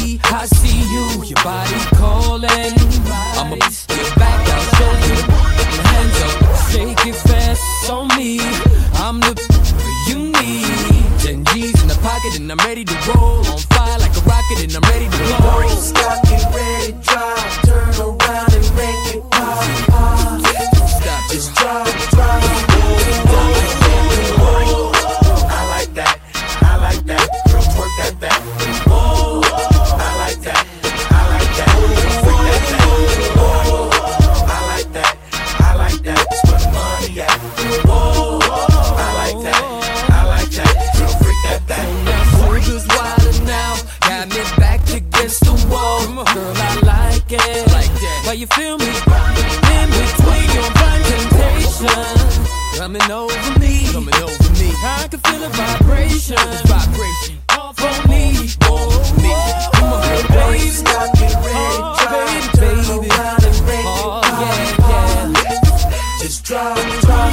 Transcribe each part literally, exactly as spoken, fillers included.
me. I see you, your body calling. I'ma get back, I'll show you. Hands up, shake it fast on me. I'm the you need. Ten G's in the pocket and I'm ready to roll. On fire like a rocket and I'm ready to blow. Don't stop, get ready, drive. Turn around and make it pop, pop. Stop, just drive, drive. I like that, I like that. Girl, twerk that back. Whoa, I like that, I like that. Freak that back. Whoa, I like that, I like that. That's where the money at. Whoa, I like that, I like that. Girl, freak that back. Shoulders wider now, got me back against the wall. Girl, I like it, like that. Why you feel me? In between your blind temptation, coming over me, coming over me. I can feel the vibration, the vibration off on me, oh me. Come on, baby, stop, get ready, drive. Turn around and make it oh pop, yeah, yeah. just drive, drive.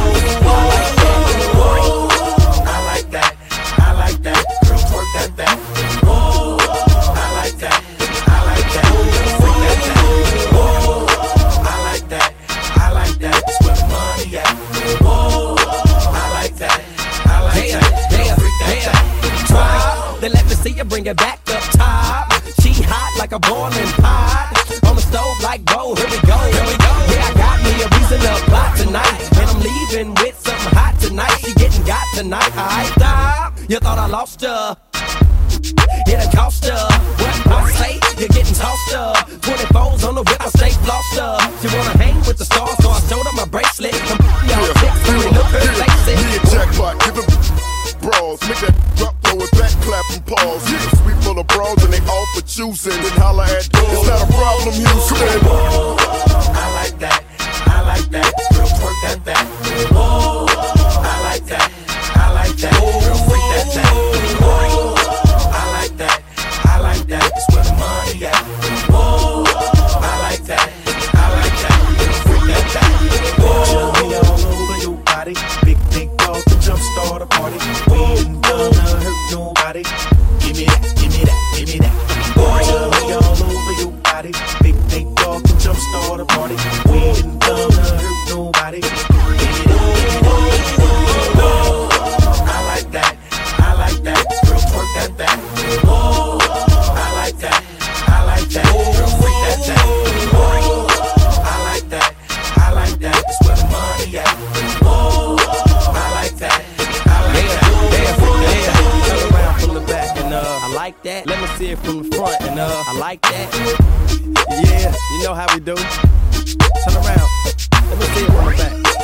Whoa, I like that, I like that. Girl, twerk that back. Whoa, I like that, I like that. Freak that back. Whoa, I like that, I like that. That's where the money at. Whoa, I like that, I like that. Girl, freak that back. Drop, then let me see you bring it back up top. She hot like a boiling pot. On the stove like, whoa, here we go, here we go. Yeah, I got me a reason to plot tonight. And I'm leaving with something hot tonight. She getting got tonight, I stop. You thought I lost her. It'll cost her. What I say, you're getting tossed up. twenty-fours on the whip, I stay flossed up. She wanna hang with the stars, so I showed her my bracelet. I'm y'all chicks, hurry, look her face it. Me and Jackpot, give it brawls. Make that drop, throw it back, clap and pause. Yeah, sweet full of brawls and they all for choosing. Then holla at doors. It's not a problem, Houston. Whoa, I like that, I like that. Girl, twerk that back. Whoa, I like that, I like that. Girl, freak that back. Whoa, I like that, I like that. That's where the money at. Whoa, I like that, I like that. Girl, freak that back. Whoa, me all over your body. Big, big dog to jumpstart a party. We ain't gonna hurt nobody. Give me that, give me that, give me that. Whoa, me all over your body. Big, big dog to jumpstart a party. We ain't gonna hurt nobody. Give me that, give me that. Whoa, I like that, I like that. Girl, twerk that back. Whoa, I like that, I like that. Girl, freak that back. Whoa, I like that, I like that. That's where the money at. Whoa, I like that, I like that. Yeah, yeah, turn around from the back and uh, I like that. Let me see it from the front and uh, I like that. Yeah, you know how we do. Turn around, let me see it from the back.